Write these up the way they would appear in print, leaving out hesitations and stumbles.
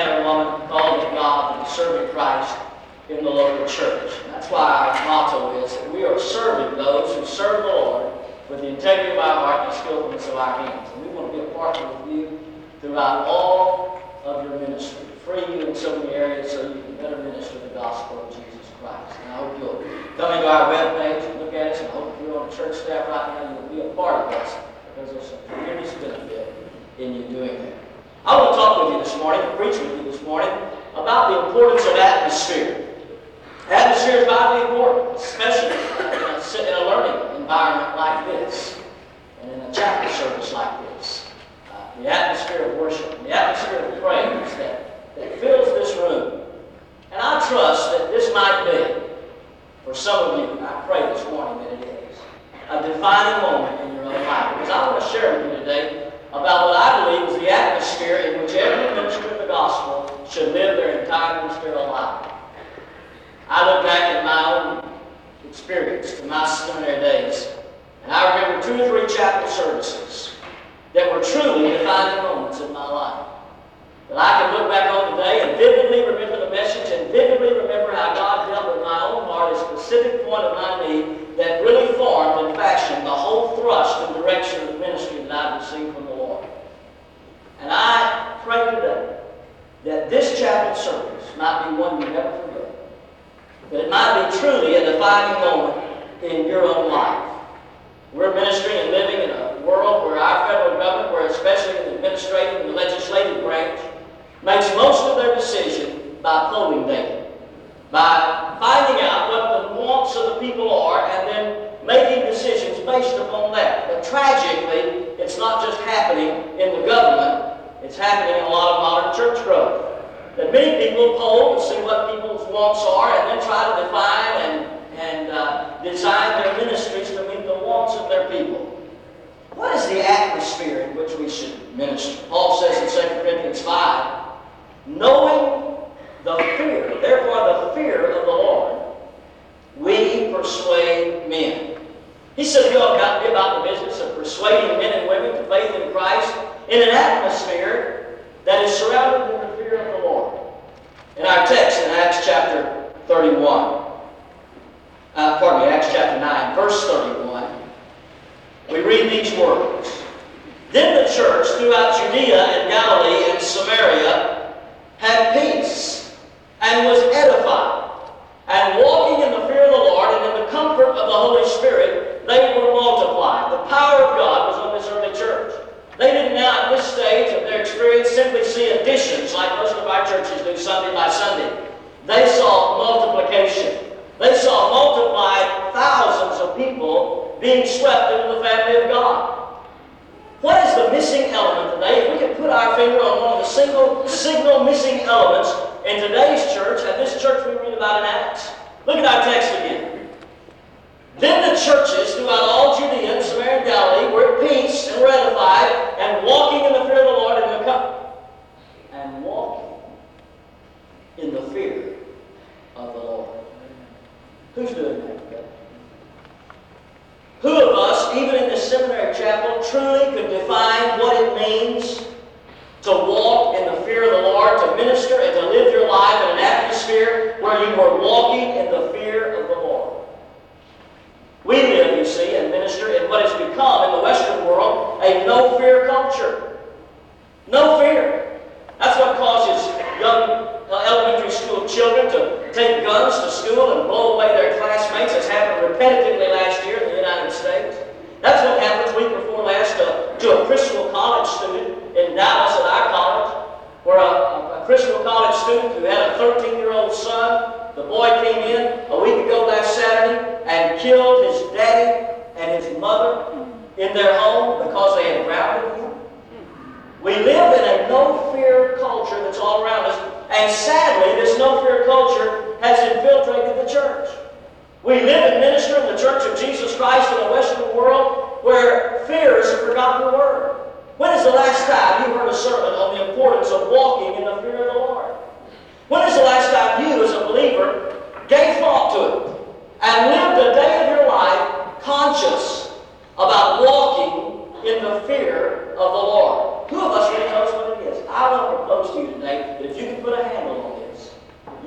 man or woman called of God that is serving Christ in the local church. And that's why our motto is that we are serving those who serve the Lord with the integrity of our heart and the skillfulness of our hands. And we want to be a partner with you throughout all of your ministry. Free you in so many areas so you can better minister the gospel of Jesus Christ. And I hope you'll come into our webpage and look at us, and I hope if you're on the church staff right now, you'll be a part of us, because there's some tremendous benefit in you doing that. I want to talk with you this morning, and preach with you this morning, about the importance of atmosphere. Atmosphere is vitally important, especially in a learning environment like this, and in a chapel service like this. The atmosphere of worship, the atmosphere of praise that fills this room. And I trust that this might be, for some of you, I pray this morning that it is, a defining moment in your own life. Because I want to share with you today about what I believe is the atmosphere in which every minister of the gospel should live their entire ministerial life. I look back at my own experience to my seminary days, and I remember 2 or 3 chapel services that were truly defining moments in my life. That I can look back on today and vividly remember the message and vividly remember how God dealt with my own heart, a specific point of my need that really formed and fashioned the whole thrust and direction of the ministry that I received from the Lord. And I pray today that this chapel service might be one you never forget. That it might be truly a defining moment in your own life. We're ministering and living in a world where our federal government, where especially in the administrative and the legislative branch, makes most of their decision by polling data, by finding out what the wants of the people are and then making decisions based upon that. But tragically, it's not just happening in the government, it's happening in a lot of modern church growth. That many people poll to see what people's wants are and then try to define and design their ministries to meet the wants of their people. What is the atmosphere in which we should minister? Paul says in 2 Corinthians 5, knowing the fear, therefore the fear of the Lord, we persuade men. He said we ought to be about the business of persuading men and women to faith in Christ in an atmosphere that is surrounded in the fear of the Lord. In our text in Acts chapter 9, verse 31, we read these words. Then the church throughout Judea and Galilee and Samaria had peace and was edified. And walking in the fear of the Lord and in the comfort of the Holy Spirit, they were multiplied. The power of God was on this early church. They did not, at this stage of their experience, simply see additions like most of our churches do Sunday by Sunday. They saw multiplication. They saw multiplied thousands of people being swept into the family of God. What is the missing element today? If we could put our finger on one of the signal missing elements in today's church, and this church we read about in Acts. Look at our text again. Then the churches throughout all Judea and Samaria and Galilee were at peace and were edified, and walking in the fear of the Lord and the fear of the Lord. Who's doing that today? Who of us, even in this seminary chapel, truly could define what it means to walk in the fear of the Lord, to minister and to live your life in an atmosphere where you are walking in the fear of the Lord? We live, you see, and minister in what has become, in the Western world, a no-fear culture. No fear. That's what causes young elementary school children to take guns to school and blow away their classmates, as happened repetitively last year in the United States. That's what happened week before last to a Christian college student in Dallas at our college, where a Christian college student who had a 13-year-old son, the boy came in a week ago last Saturday and killed his daddy and his mother in their home because they had grounded him. We live in a no-fear culture that's all around us, and sadly, this no-fear culture has infiltrated the church. We live and minister in the Church of Jesus Christ in a Western world where fear is a forgotten word. When is the last time you heard a sermon on the importance of walking in the fear of the Lord? When is the last time you, as a believer, gave thought to it and lived a day of your life conscious about walking in the fear of the Lord? Who of us really knows what it is? I want to propose to you today that if you can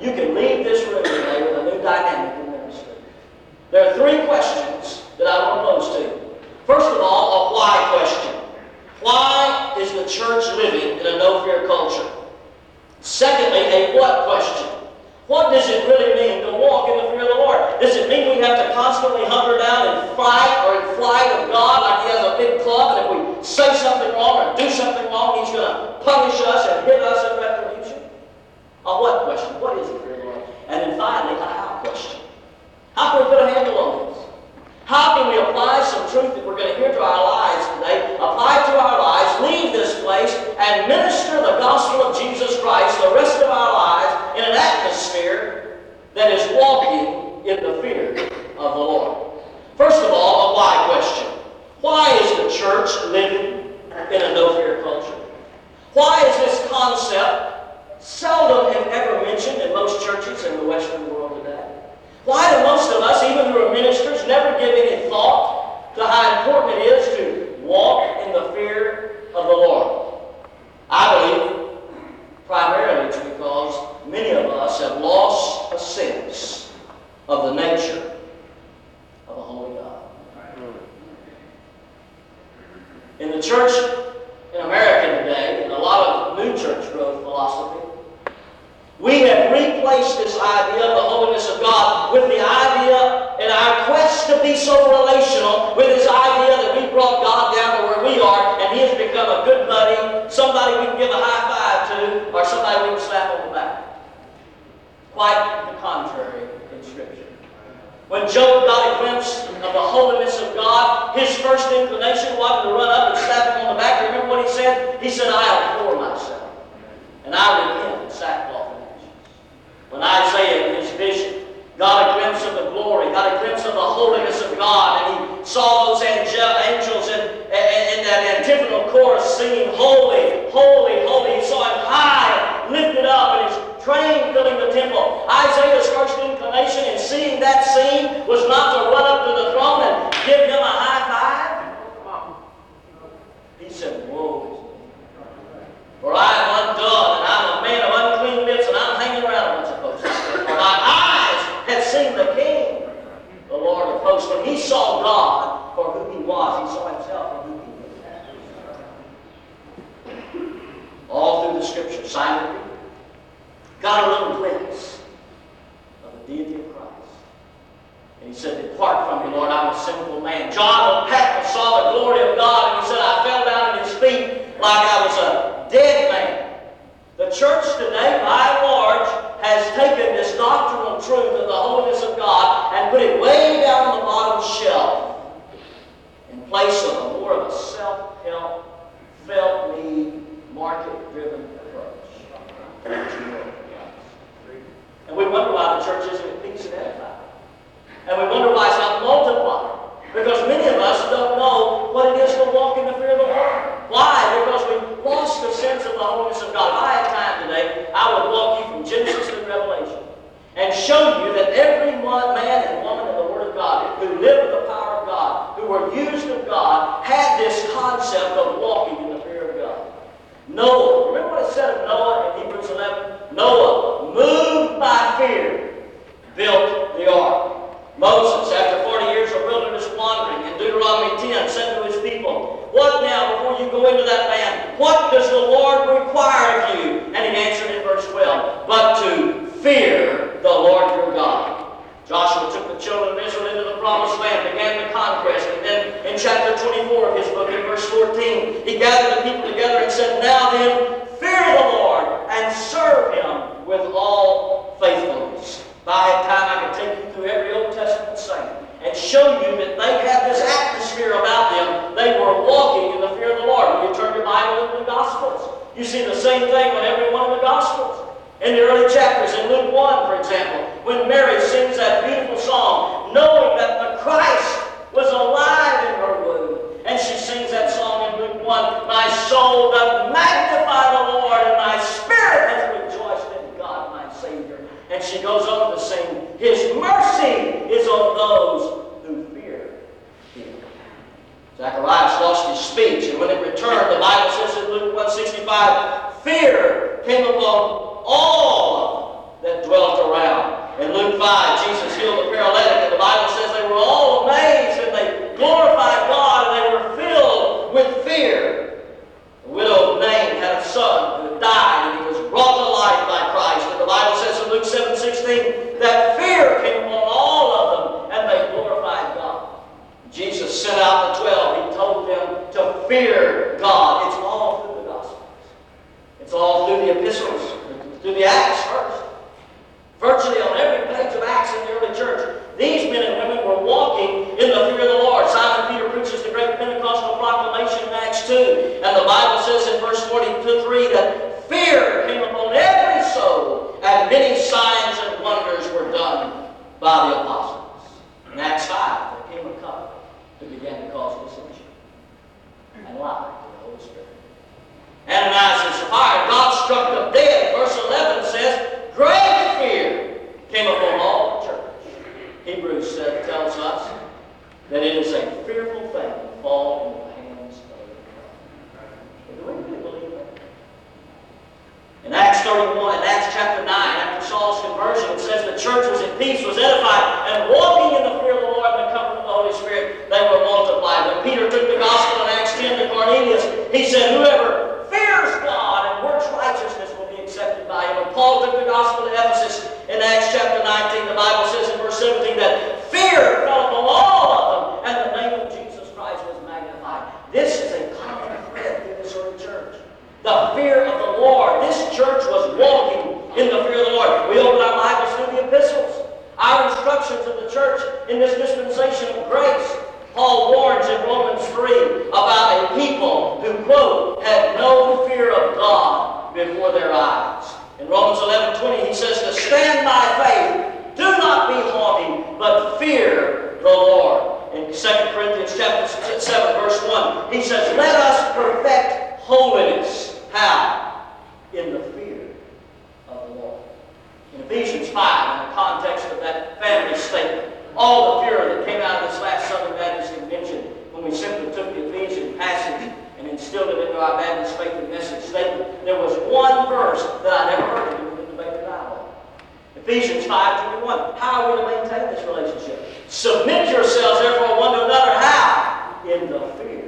you can leave this room today with a new dynamic in ministry. There are three questions that I want to pose to you. First of all, a why question. Why is the church living in a no-fear culture? Secondly, a what question. What does it really mean to walk in the fear of the Lord? Does it mean we have to constantly hunker down and fight or in flight of God like He has a big club, and if we say something wrong or do something wrong, He's going to punish us and hit us in retribution? A what question? What is the fear of the Lord? And then finally, a how question. How can we put a handle on this? How can we apply some truth that we're going to hear to our lives today, apply it to our lives, leave this place, and minister the gospel of Jesus Christ the rest of our lives in an atmosphere that is walking in the fear of the Lord? First of all, a why question. Why is the church living in a no-fear culture? Why is this concept seldom if ever mentioned in most churches in the Western world today? Why do most of us, even who are ministers, never give any thought to how important it is to walk in the fear of the Lord? I believe primarily it's because many of us have lost a sense of the nature of a holy God. In the church in America today, in a lot of new church growth philosophy, we have replaced this idea of the holiness of God with the idea in our quest to be so relational with this idea that we brought God down to where we are and He has become a good buddy, somebody we can give a high five to, or somebody we can slap on the back. Quite the contrary in Scripture. When Job got a glimpse of the holiness of God, his first inclination wasn't to run up and slap him on the back. Remember what he said? He said, I abhor myself, and I repent in sackcloth. When Isaiah, in his vision, got a glimpse of the glory, got a glimpse of the holiness of God, and he saw those angels in that antiphonal chorus singing, Holy, Holy, Holy. He saw Him high, lifted up, and His train filling the temple. Isaiah's first inclination in seeing that scene was not to run up to the throne and give Him a high five. He said, Woe is me, for I am undone, and I'm a man of unclean lips, and I'm hanging around a bunch of folks. For my eyes had seen the King, the Lord of hosts. When he saw God for who He was, he saw Himself for who He was. All through the Scripture, Simon Peter got a little glimpse of the deity of Christ. And he said, Depart from me, Lord, I'm a sinful man. John the Baptist saw the glory of God, and he said, I fell down at His feet like I was a dead man. The church today, by and large, has taken this doctrinal truth of the holiness of God and put it way down on the bottom shelf in place of a more of a self-help, felt need, market-driven approach. And we wonder why the church isn't at peace and edified. And we wonder why it's not multiplying. Because many of us don't know what it is to walk in the fear of the Lord. Why? Because we've lost the sense of the holiness of God. If I had time today, I would walk you from Genesis to Revelation and show you that every man and woman in the Word of God who lived with the power of God, who were used of God, had this concept of walking in the fear of God. Noah, remember what it said of Noah in Hebrews 11? Noah, moved by fear, built the ark. Moses, after 40 years of wilderness wandering, in Deuteronomy 10, said to his people, What now, before you go into that land, what does the Lord require of you? And he answered in verse 12, But to fear the Lord your God. Joshua took the children of Israel into the promised land, began the conquest, and then in chapter 24 of his book, in verse 14, he gathered the people together and said, Now then, fear the Lord and serve Him with all faithfulness. If I had time, I could take you through every Old Testament saint and show you that they had this atmosphere about them. They were walking in the fear of the Lord. When you turn your Bible into the Gospels, you see the same thing in every one of the Gospels. In the early chapters, in Luke 1, for example, when Mary sings that beautiful song, knowing that the Christ was alive in her womb, and she sings that song in Luke 1, My soul doth magnify the Lord, and my spirit has rejoiced in God, my Savior. And she goes on to sing, His mercy is on those who fear Him. Zacharias lost his speech, and when it returned, the Bible says in Luke 1:65, fear came upon all that dwelt In Luke 5, Jesus healed the paralytic, and the Bible says they were all amazed and they glorified God and they were filled with fear. The widow of Nain had a son who had died and he was brought to life by Christ. And the Bible says in Luke 7:16 that fear came upon all of them and they glorified God. Jesus sent out the 12. He told them to fear God. It's all through the Gospels. It's all through the epistles, through the Acts first. Virtually on every page of Acts in the early church, these men and women were walking in the fear of the Lord. Simon Peter preaches the great Pentecostal proclamation in Acts 2. And the Bible says in verse 43 that fear came upon every soul, and many signs and wonders were done by the apostles. In Acts 5, there came a couple who began to cause dissension and lie to the Holy Spirit. Ananias and Sapphira, God struck them dead. Verse 11 says, great fear came upon all the church. Hebrews tells us that it is a fearful thing to fall into the hands of the enemy. Do we really believe that? In Acts 31, in Acts chapter 9, after Saul's conversion, it says the church was in peace, was edified, and walking in the fear of the Lord and the comfort of the Holy Spirit, they were multiplied. When Peter took the gospel in Acts 10 to Cornelius, he said, whoever fears God and works righteousness will be accepted by him. When Paul took the gospel to Ephesus in Acts chapter 19, the Bible says in verse 17 that fear fell upon all of them, and the name of Jesus Christ was magnified. This is a common thread through this early church. The fear of the Lord. This church was walking in the fear of the Lord. We open our Bibles through the epistles. Our instructions of the church in this dispensation of grace. Paul warns in Romans 3 about a people who, quote, had no fear of God before their eyes. In Romans 11:20, he says to stand by faith, do not be haughty, but fear the Lord. In 2 Corinthians chapter 7, verse 1, he says, let us perfect holiness. How? In the fear of the Lord. In Ephesians 5, in the context of that family statement, all the fear that came out of this last Southern Baptist convention when we simply took the Ephesians passage and instilled it into our Baptist Faith and Message statement, there was one verse that I never heard in the debate dialogue. Ephesians 5:21. How are we to maintain this relationship? Submit yourselves therefore one to another. How? In the fear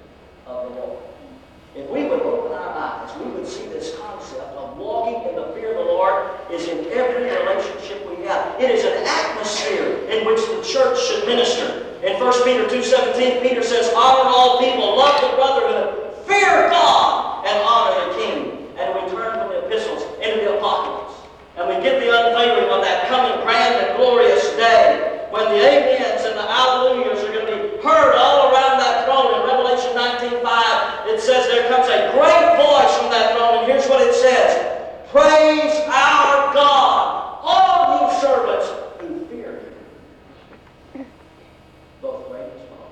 of the Lord. If we would open our eyes, we would see this concept of walking in the fear of the Lord is in every relationship we have. It is an atmosphere in which the church should minister. In 1 Peter 2:17, Peter says, honor all people, love the brotherhood, fear God, and honor the king. And we turn from the epistles into the apocalypse. And we get the unveiling of that coming grand and glorious day when the amens and the hallelujahs are going to be heard all around that throne. In Revelation 19:5, it says there comes a great voice from that throne, and here's what it says. Praise our God, all you servants who fear him, both great and small.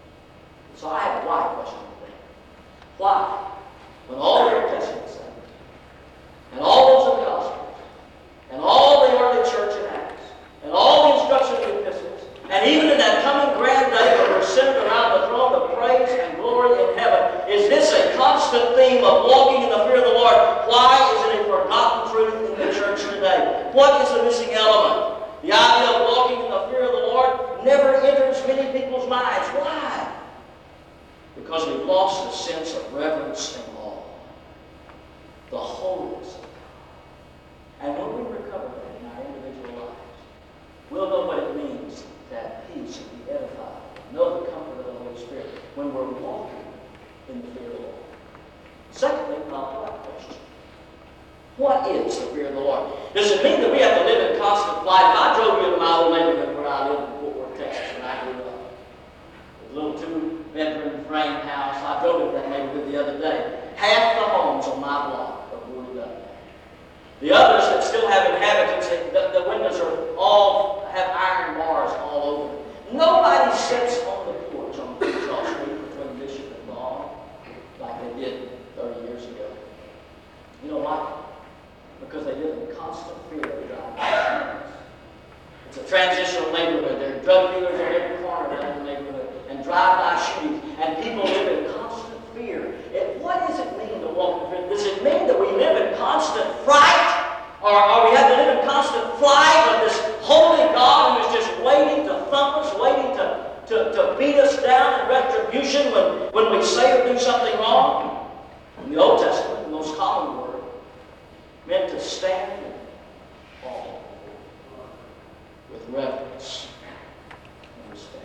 So I have a why question today. Why? When all the Old Testament saints, and all those of the Gospels, and all the early church in Acts, and all the instructions of the epistles, and even in that coming grand day when we're centered around the throne of praise and glory in heaven, is this a constant theme of walking in the fear of the Lord? Why is it a forgotten truth in the church today? What is the missing element? The idea of walking in the fear of the Lord never enters many people's minds. Why? Because we've lost the sense of reverence and awe. The holiness of God. And when we recover that in our individual lives, we'll know what it means to have peace and be edified, know the comfort of the Holy Spirit when we're walking in the fear of the Lord. Secondly, I'll put a question. What is the fear of the Lord? Does it mean that we have to live in constant flight? If I drove you into my old neighborhood where I lived in Fort Worth, Texas, when I grew up, a little 2-bedroom frame house, I drove into that neighborhood the other day. Half the homes on my block are boarded up. The others that still have inhabitants, the windows are all have iron bars all over them. Nobody sits on the porch on Crenshaw Street between Bishop and Vaughn like they did 30 years ago. You know why? Because they live in constant fear of drive-by. It's a transitional neighborhood. There are drug dealers in every corner of the neighborhood and drive-by shootings, and people live in constant fear. What does it mean to walk in fear? Does it mean that we live in constant fright? Or we have to live in constant flight of this beat us down in retribution when we say or do something wrong. In the Old Testament, the most common word meant to stand in awe with reverence and respect.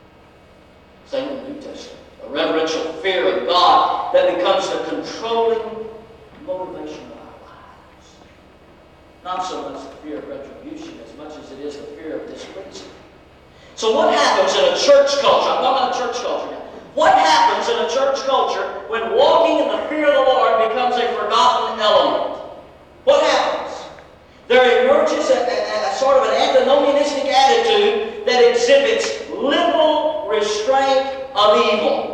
Same in the New Testament. A reverential fear of God that becomes the controlling motivation of our lives. Not so much the fear of retribution as much as it is the fear of displeasing. So what happens in a church culture? I'm talking about a church culture now. What happens in a church culture when walking in the fear of the Lord becomes a forgotten element? What happens? There emerges a sort of an antinomianistic attitude that exhibits little restraint of evil.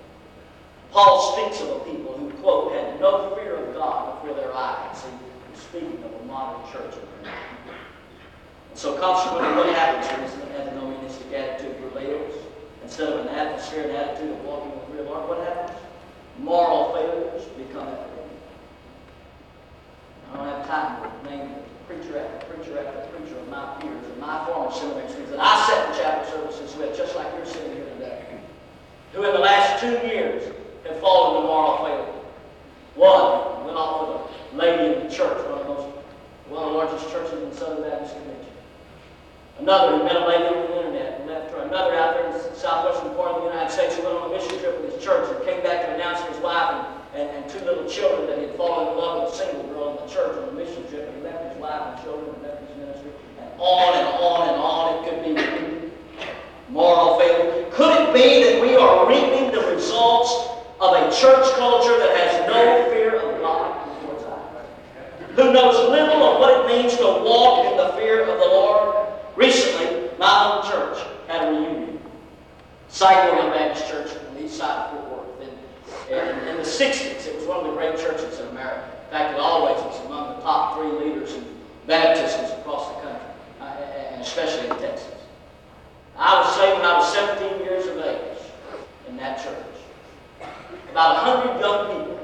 Paul speaks of a people who, quote, had no fear of God before their eyes. He's speaking of a modern church. And so consequently, what happens when this antinomianistic attitude prevails? Instead of an atmosphere and attitude of walking with the fear of the Lord, what happens? Moral failures become evident. I don't have time to name preacher after preacher after preacher of my peers and my former seminary students that I sat in chapel services with, just like you're sitting here today, who in the last 2 years have fallen to moral failure. One went off with a lady in the church, one of the largest churches in the Southern Baptist Convention. Another who met a lady on the internet and left her. Another out there in the southwestern part of the United States who went on a mission trip with his church and came back to announce to his wife and 2 little children that he had fallen in love with a single girl in the church on a mission trip. And he left his wife and children and left his ministry. And on and on and on it could be repeated. Moral failure. Could it be that we are reaping the results of a church culture that has no fear of God towards us? Who knows little of what it means to walk in the fear of the Lord? Recently, my own church had a reunion. Sycamore Baptist Church on the east side of Fort Worth. In the 60s, it was one of the great churches in America. In fact, it always was among the top 3 leaders in baptisms across the country, and especially in Texas. I was saved when I was 17 years of age in that church. About 100 young people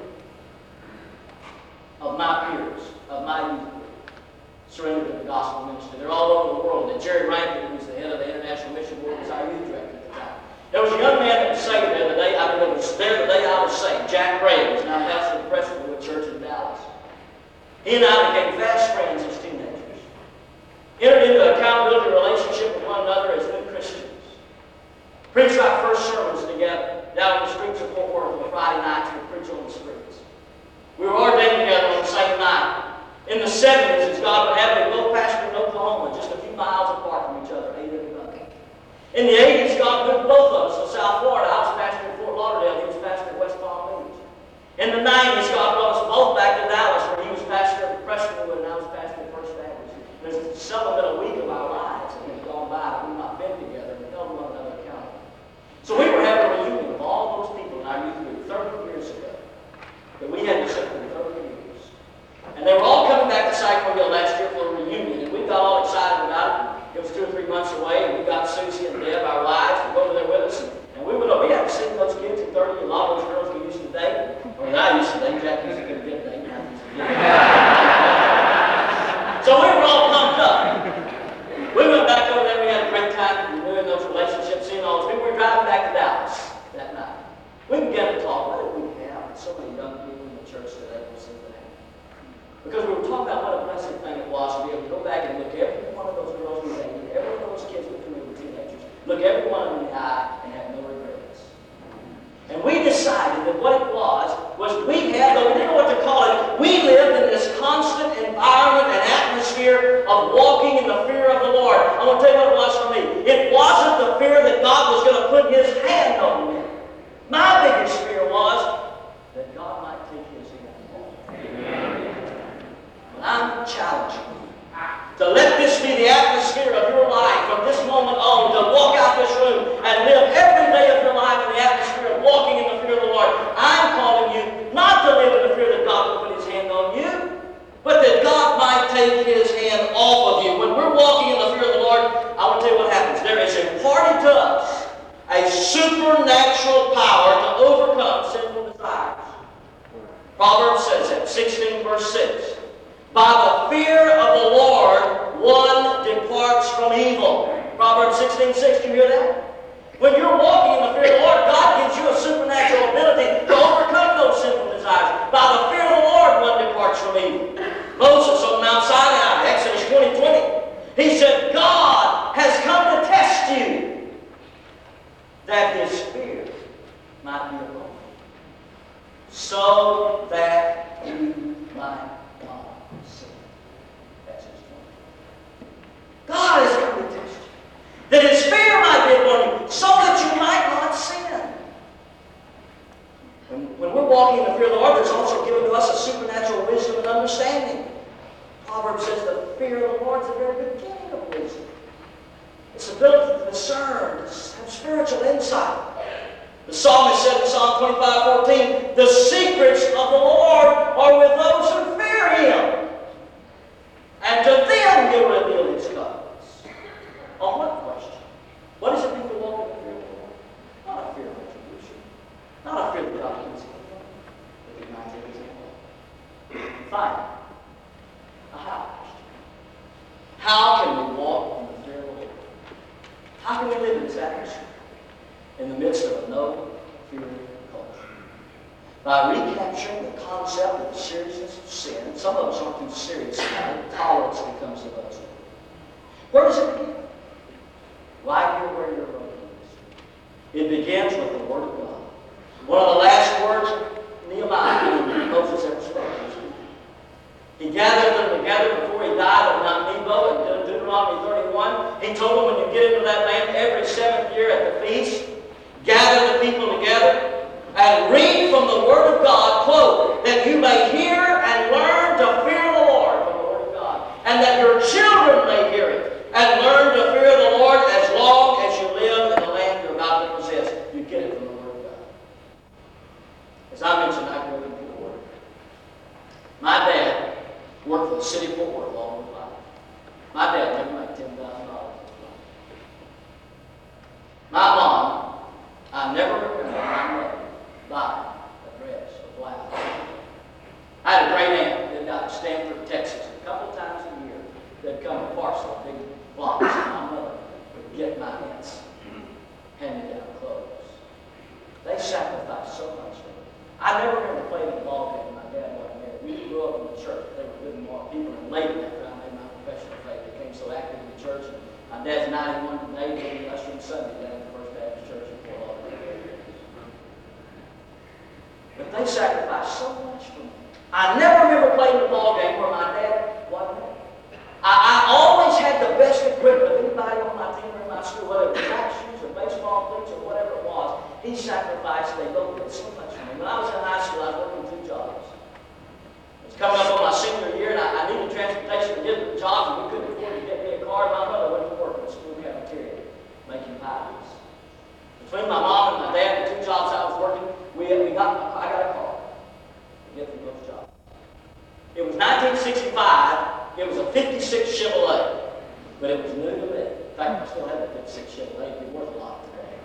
of my peers, of my youth group, surrendered to the gospel ministry. They're all over the world. And Jerry Rankin, who was the head of the International Mission Board, was our youth director at the time. There was a young man that was saved there the day, was there the day I was saved. Jack Ray was now pastor of the Presbyterian Church in Dallas. He and I became fast friends as teenagers. Entered into an accountability relationship with one another as new Christians. Preached our first sermons together down in the streets of Fort Worth on Friday nights. We preached on the streets. We were ordained together on the same night. In the 70s, as God would have it, we both pastored in Oklahoma, just a few miles apart from each other, 8 every month. In the 80s, God moved both of us to South Florida. I was pastor in Fort Lauderdale. He was pastor in West Palm Beach. In the 90s, God brought us both back to Dallas, where he was pastor of Prestonwood and I was pastor of First Baptist. There's seldom been a week of our lives that have gone by that we've not been together and held one another accountable. So we were having a reunion of all those people in our youth group 30 years ago that we had to sit for 30 years. And they were all coming back to Sycamore last year for a reunion, and we got all excited about it. It was 2 or 3 months away, and we got Susie and Deb, our wives, to go over there with us. And we hadn't seen those kids in 30 years. A lot of those girls we used to date, or that I used to date. Jack used to get a good date. So we were all pumped up. We went back over there. We had a great time renewing those relationships, seeing all those people. We were driving back to Dallas that night. We began to talk. What did we have? So many young people in the church today will see that. Because we were talking about what a blessed thing it was to be able to go back and look every one of those girls we dated, every one of those kids we were teenagers, look every one of them in the eye and have no regrets. And we decided that what it was we had, though we didn't know what to call it, we lived in this constant environment and atmosphere of walking in the fear of the Lord. I'm going to tell you what it was for me. It wasn't the fear that God was going to put His hand on me. My biggest fear was that God might take His hand on me. I'm challenging you to let this be the atmosphere of your life from this moment on, to walk out this room and live every day of your life in the atmosphere of walking in the fear of the Lord. I'm calling you not to live in the fear that God will put His hand on you, but that God might take His hand off of you. When we're walking in the fear of the Lord, I want to tell you what happens. There is imparted to us a supernatural power to overcome sinful desires. Proverbs says that, 16 verse 6. By the fear of the Lord, one departs from evil. Proverbs 16:6. Do you hear that? When you're walking Proverbs says the fear of the Lord is the very beginning of wisdom. It's the ability to discern, to have spiritual insight. The psalmist said in Psalm 25:14, the secrets of the Lord are with those who fear Him, and to them He'll reveal His covenants. On what question? What does it mean to walk in the fear of the Lord? Not a fear of retribution. Not a fear that God is evil. Recognize it as evil. Finally, a how question. How can we walk in the fear of the Lord? How can we live in this atmosphere in the midst of a no-fear culture? By recapturing the concept of the seriousness of sin. Some of us aren't too serious about it. Tolerance becomes the buzzword. Where does it begin? Right here where your road is. It begins with the Word of God. One of the last words Nehemiah, Moses ever spoke. He gathered them together before he died on Mount Nebo in Deuteronomy 31. He told them, when you get into that land every 7th year at the feast, gather the people together and read from the Word of God, quote, that you may hear and learn to fear the Lord from the Word of God, and that your children may hear it and learn to fear the Lord as long as you live in the land you're about to possess. You get it from the Word of God. As I mentioned, I grew up in Fort Worth. My dad worked for the city of Fort Worth all his life. My dad never made $10,000 in his life. My mom, I never remember my mother buying a dress or blouse. I had a great aunt that lived out in Stanford, Texas. A couple of times a year, they'd come to parcel big blocks, and my mother would get my aunts hand-me-down clothes. They sacrificed so much for me. I never remember playing the ball game. My dad wasn't there. We grew up in the church. They were good and moral people. And later, after I made my professional faith, they became so active in the church. And my dad's 91 today, being ushering Sunday down at the First Baptist Church in Fort Lauderdale. But they sacrificed so much for me. I never remember playing the ball game where my dad wasn't there. I always had the best equipment of anybody on my team or in my school, whether it was track shoes or baseball cleats or whatever it was. He sacrificed. They both did so much for me. When I was in high school, I was working 2 jobs. It was coming up on my senior year, and I needed transportation to get to the jobs, and we couldn't afford to get me a car. My mother went to work in the school cafeteria making pies. Between my mom and my dad, the 2 jobs I was working, I got a car to get through those jobs. It was 1965. It was a 56 Chevrolet, but it was new to me. In fact, I still have that 56 Chevrolet. It'd be worth a lot today.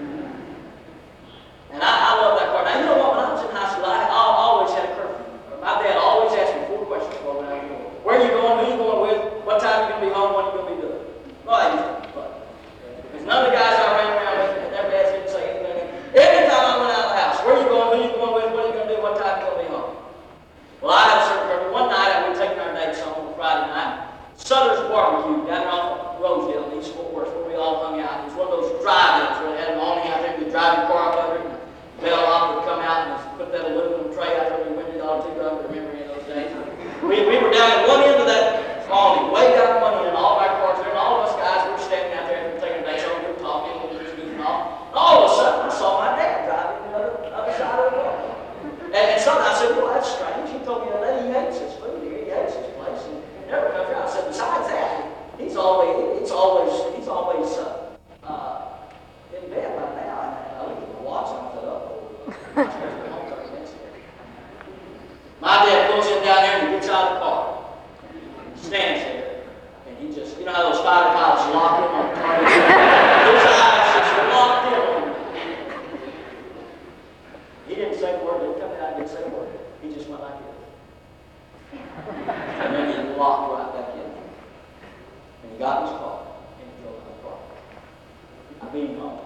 And I love that car. Now, you know what? When I was in high school, I always had a curfew. My dad always asked me 4 questions before I went out the door. Where are you going? Who are you going with? What time are you going to be home? What are you going to be doing? Well, I used to be fun. Because none of the guys I ran around with, and their dads didn't say anything. Every time I went out of the house, where are you going? Who are you going with? What are you going to do? What time are you going to be home? Well, I had a certain curfew. One night, I would take our dates home on Friday night. Sutter's Barbecue down there off Rosedale in East Fort Worth, where we all hung out. It was one of those drive-ins where they had an awning out there. You could drive your car up under it. Bell op would come out and put that aluminum tray out there. We went $1 too young to remember any of those days. We were down at one end of that awning, way down one end, all of our cars there, and all of us guys were standing out there and taking dates home. We were talking, we were goofing off. And all of a sudden, I saw my dad driving the other side of the road. And something, I said, well, that's strange. He told me that he hates his food here. He hates his place. And he never comes here. I said, besides that, he's always in bed right now. And I look at the watch and I said, my dad pulls him down there and he gets out of the car. He stands there. And he just, you know how those fighter pilots lock him on the target? His eyes just locked in on him. He didn't say a word. He didn't come out and didn't say a word. He just went like this. And then he locked right back in. And he got in his car and he drove out of the car. I beat him home.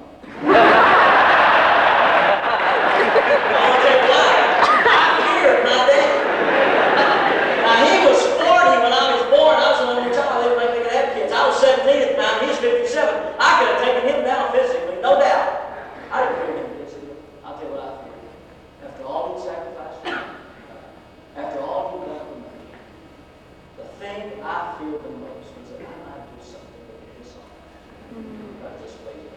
Now, he was 40 when I was born. I was an only child. They didn't think they could have kids. I was 17 at the time. He's 57. I could have taken him down physically, no doubt. I didn't fear him physically. I'll tell you what I feared. After all he sacrificed for me, after all he done for me, the thing I feared the most was that I might do something that would dishonor him. Not just lazy.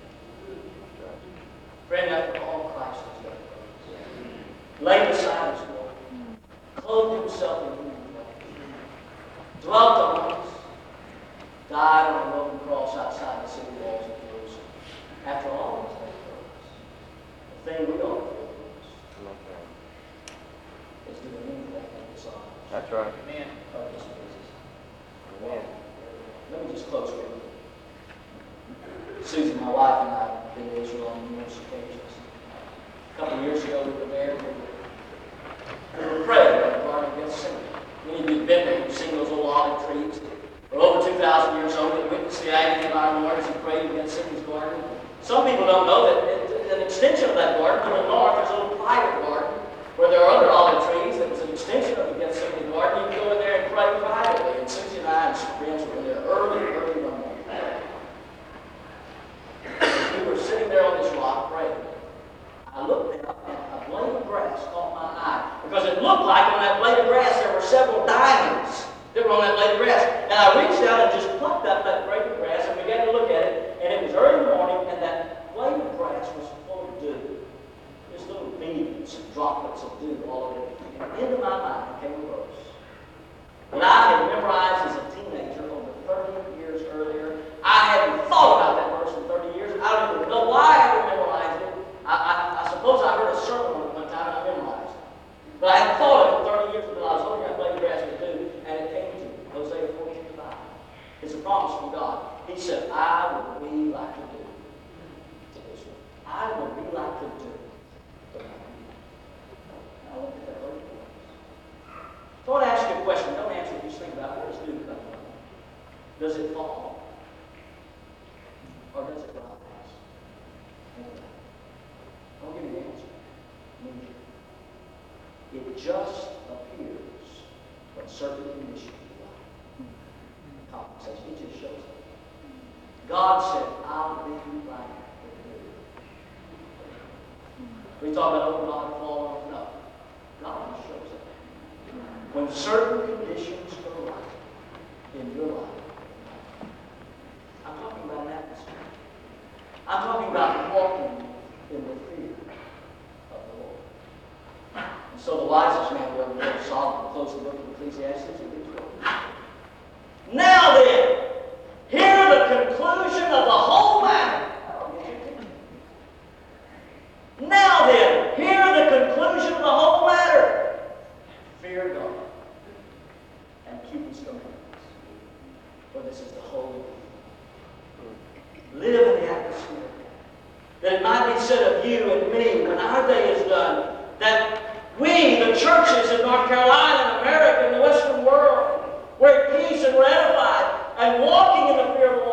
Friend, after all Christ has done for us, laid aside his glory, clothed himself in human flesh, dwelt among us, died on a Roman cross outside the city walls of Jerusalem. After all these things for us, the thing we ought to do is doing anything that dishonors. That's right. Amen. Amen. Let me just close with you. Susan, my wife, and I have been to Israel on numerous occasions. A couple of years ago, we were there. We were praying in the Garden of Gethsemane. Many of you have been there. You've seen those old olive trees. They're over 2,000 years old. They witnessed the agony of our Lord as He prayed in Gethsemane's garden. Some people don't know that an extension of that garden to the north, there's a little private garden where there are other olive trees. That was an extension of the Gethsemane garden. You can go in there and pray privately. And Susie and I and some friends were in there early one morning. As we were sitting there on this rock praying, I looked down and a blade of grass caught my eye. Because it looked like on that blade of grass there were several diamonds that were on that blade of grass. And I reached out and just plucked up that blade of grass and began to look at it. And it was early morning, and that blade of grass was full of dew. Just little beads and droplets of dew all over it. And into my mind came a verse that I had memorized as a teenager over 30 years earlier. I hadn't thought about that verse in 30 years. I don't even know why I had memorized it. I suppose I heard a sermon on it one time and I memorized it. But I hadn't thought of it in 30 years until I was looking at blade of grass with dew, and it came to me. Hosea 14:5. It's a promise from God. He said, I will be like the dew to Israel. I will be like the dew to my people. Now look at that word. So I want to ask you a question. Don't answer it. Just think about where does dew come from? Does it fall? Or does it rise? I'll give you the answer. It just appears when certain conditions arise. Compensation. It just shows up. God said, I'll be like the dew. We talk about, oh, God fall off. No. God just shows up. When certain conditions go right in your life, I'm talking about an atmosphere. I'm talking about walking in the fear of the Lord. And so the wisest man of the world, Solomon, closed the book of Ecclesiastes with these words. Now then, hear the conclusion of the whole matter. Now then, hear the conclusion of the whole matter. Fear God and keep His commandments. For this is the holy thing. Live in the atmosphere. That it might be said of you and me when our day is done, that we, the churches in North Carolina and America and the Western world, we're at peace and we're edified and walking in the fear of the